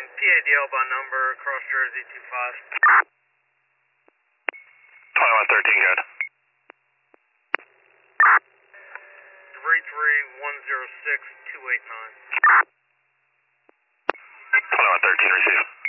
PADL by number, Cross Jersey 25. 2113, good. 33106 289. 2113, receive.